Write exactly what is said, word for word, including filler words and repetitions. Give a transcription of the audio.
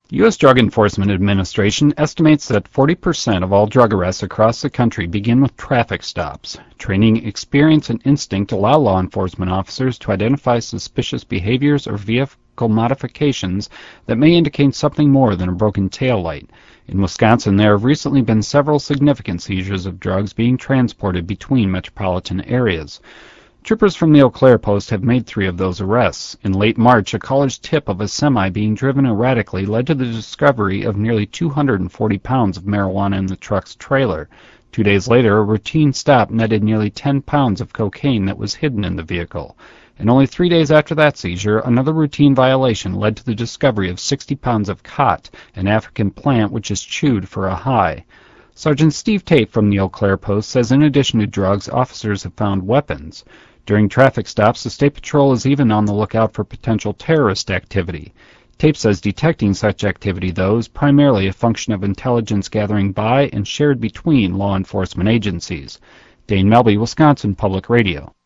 The U S Drug Enforcement Administration estimates that forty percent of all drug arrests across the country begin with traffic stops. Training, experience, and instinct allow law enforcement officers to identify suspicious behaviors or vehicle modifications that may indicate something more than a broken taillight. In Wisconsin, there have recently been several significant seizures of drugs being transported between metropolitan areas. Troopers from the Eau Claire Post have made three of those arrests. In late March, a college tip of a semi being driven erratically led to the discovery of nearly two hundred forty pounds of marijuana in the truck's trailer. Two days later, a routine stop netted nearly ten pounds of cocaine that was hidden in the vehicle. And only three days after that seizure, another routine violation led to the discovery of sixty pounds of khat, an African plant which is chewed for a high. Sergeant Steve Tate from the Eau Claire Post says in addition to drugs, officers have found weapons. During traffic stops, the State Patrol is even on the lookout for potential terrorist activity. Tate says detecting such activity, though, is primarily a function of intelligence gathering by and shared between law enforcement agencies. Dane Melby, Wisconsin Public Radio.